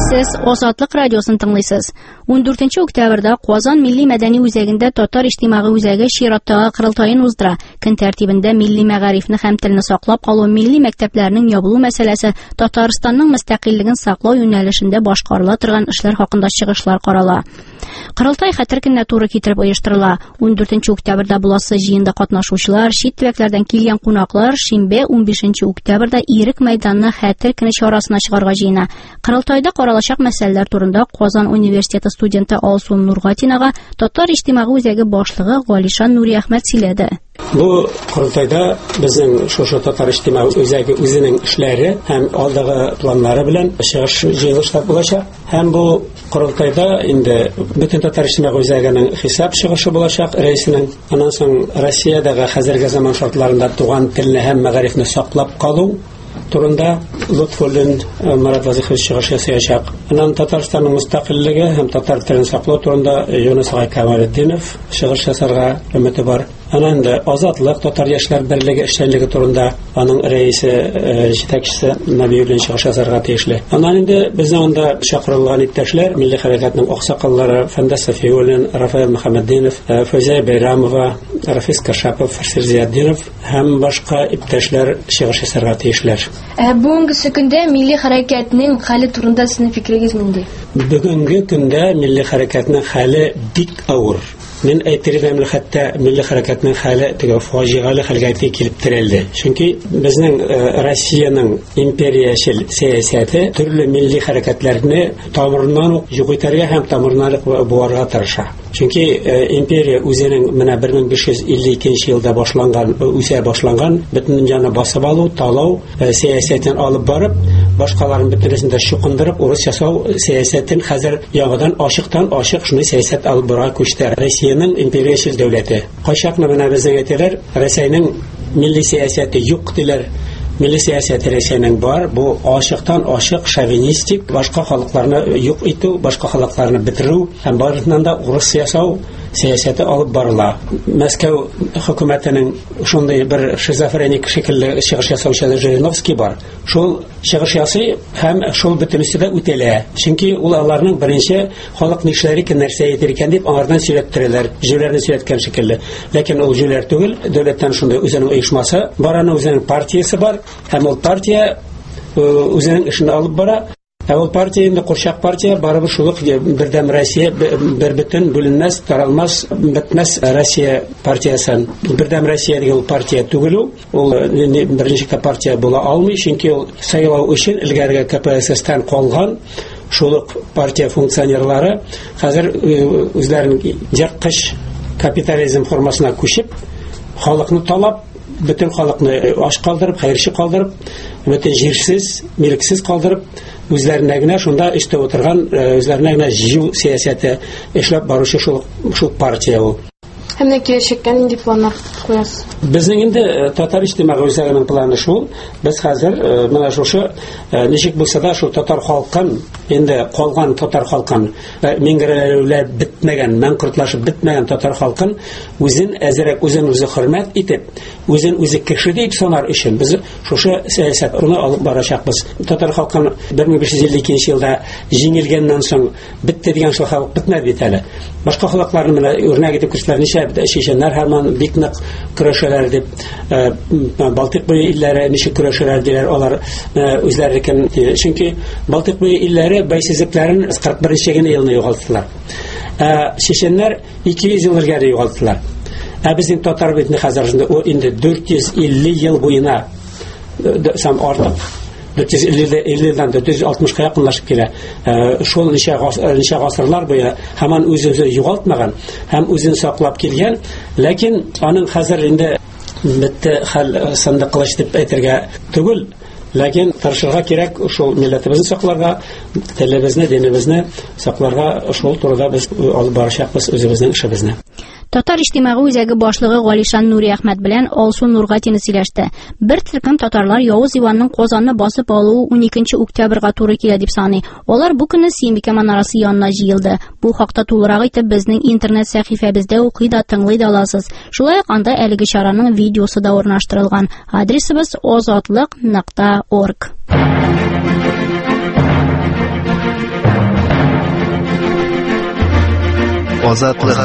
Сез Азатлык радиосын тыңлыйсыз. 14 октябрьдә Казан милли мәдәни үзәгендә татар иҗтимагый үзәге чираттагы кырылтаен уздыра. Көн тәртибендә милли мәгарифне һәм телне саклап калу, милли мәктәпләрнең ябылу мәсьәләсе, Татарстанның мөстәкыйльлеген саклау юнәлешендә башкарыла торган эшләр хакында чыгышлар карала. Кырылтай хәтер көненә туры китереп оештырыла. 14 октябрьдә буласы җыенда катнашучылар, чит төбәкләрдән килгән кунаклар шимбә 15 октябрьдә Ирек мәйданына хәтер көне чарасына чыгарга җыена. Кырылтайда каралачак мәсьәләләр турында Казан университеты студенты Алсу Нургатинага татар иҗтимагый үзәге башлыгы Галишан Нури Әхмәт сөйләде. Бу кырылтайда безнең шушы татар иҗтимагый үзәге үзенең эшләре һәм алдагы планнары белән чыгыш җыелышлар булачак. Һәм бу кырылтайда инде бөтен татар иҗтимагый үзәгенең хисап чыгышы булачак рәисенең. Аннан соң Россиядәге хәзерге заман шартларында туган телне һәм мәгарифне саклап калу турында Лутфуллин Марат Вазыйхович чыгыш ясаячак. Аннан Татарстанның мөстәкыйльлеге һәм татар телен саклау турында Юнус Камалетдинов чыгыш ясарга өмете бар. Аннан да Азатлык татар яшьләр берлеге эшчәнлеге турында аның рәисе җитәкчесе Набиуллин чыгыш ясарга тиешле. Аннан инде безнең анда чакырылган иптәшләр милли хәрәкәтнең аксакаллары Фәндәс Сафиуллин, Рафаэль Мөхәммәддинов, Фәүзия Бәйрәмова, Рафис Кашапов, Фарсир Зияддинов һәм башка иптәшләр чыгыш ясарга тиешләр. Бүгенге көндә милли хәрәкәтнең хәле турында сезнең фикерегез нинди? Бүгенге көндә милли хәрәкәтнең хәле бик авыр. Мен әйтергәм хәтта милли хәрәкәтнең хәле теге фаҗигале хәлгә килеп терелде. Чөнки безнең Россиянең империяшыл сәясәте төрле милли хәрәкәтләрне тамырыннан ук югытырга һәм тамырыннан буарга тырыша. Чөнки империя үзенең менә 1552 елда үсә башланган бөтен җаны басып алу, талау сәясәтен алып барып, башкаларын бөтенесен дә чукындырып, урыс ясау сәясәтен хәзер яңадан ачык шуны сәясәт алып барга күчтә. Россиянең империяшыл дәүләте. Кайчакны менә безнең әйтәләр, Россиянең милли сәясәте юк диләр. Милли сәясәт Россиянең бар, бу ачык шовинистик, башка халыкларны юк итү, башка халыкларны бетерү һәм барысыннан да урыс ясау сәясәте алып барыла. Мәскәү хөкүмәтенең шундый бер шизофреник шикелле чыгыш ясаучы Жириновский бар. Шул чыгыш ясый һәм шул бөтенесе дә үтәлә. Чөнки ул аларның беренче халык нишләре нәрсә әйтер икән дип аңардан сөйләттерәләр, җүләрне сөйләткән шикелле. Ләкин ул җүләр түгел, дәүләттән шундый үзенең оешмасы бар, аның үзенең партиясе бар. Һәм ул партия үзенең эшен алып бара. Ул партия инде курчак партия, барыбер шулык бердәм Россия, бер бөтен бүленмәс, таралмас, бетмәс Россия партиясын. Бердәм Россия дигән партия түгел ул беренче партия була алмый, чөнки ул сайлау өчен илгәрге КПСС-тан калган шулык партия функционерлары хәзер үзләренең җырткыч капитализм формасына күчеп, халыкны талап, бөтен халыкны аш калдырып, хәерче калдырып, бөтен җирсез, милексез калдырып, үзләренә генә шунда эштә утырган, үзләренә генә җыю сәясәте эшләп баручы шул партия ул. Һәм киләчәккә нинди планнар куясыз? Безнең инде татар иҗтимагый үзәгенең планы шул. Без хәзер менә шушы ничек булса да шул татар халкын, инде калган татар халкын, миңгерәләр бетмәгән, мәнкортлашып бетмәгән татар халкын үзен әзрәк үзен хөрмәт итеп, үзен кеше дип санар өчен без шушы сәясәтне алып барачакбыз. Татар халкын 1552 елда җиңелгәннән соң бетте дигән шул халык бетмәде бит әле. Башка халыкларны менә үрнәк итеп күрсәтәләр. Шишеннәр һәман бик нык көрәшәләр дип, Балтык буе илләре ничек көрәшәләр диләр алар үзләренекен. Чөнки Балтык буе илләре бәйсезлекләрен 41 елны югалттылар. Шишеннәр 200 ел элгәре югалттылар. Безнең татар битне хәзер инде 450 ел буена сам артык 450-дан 460-ка якынлашып килә. Шул ничә гасырлар буе һаман үзен югалтмаган һәм үзен саклап килгән, ләкин аның хәзер инде бетте хәл сынды кылыч дип әйтергә түгел, ләкин тырышырга кирәк шул милләтебезне сакларга, телебезне, динебезне сакларга, шул турыда без алып барачакбыз үзебезнең эшебезне. Татар иҗтимагый үзәге башлыгы Галишан Нури Әхмәт белән Алсу Нургатина сөйләште. Бер төркем татарлар Явыз Иванның Казанны басып алуы 12 октябрьгә туры килә дип саный. Алар бу көнне Сөембикә манарасы янына җыелды. Бу хакта тулырак итеп безнең интернет сәхифәбездә укый да тыңлый да аласыз. Шулай ук анда әлеге чараның видеосы да урнаштырылган. Адресыбыз azatlyk.org. азатлык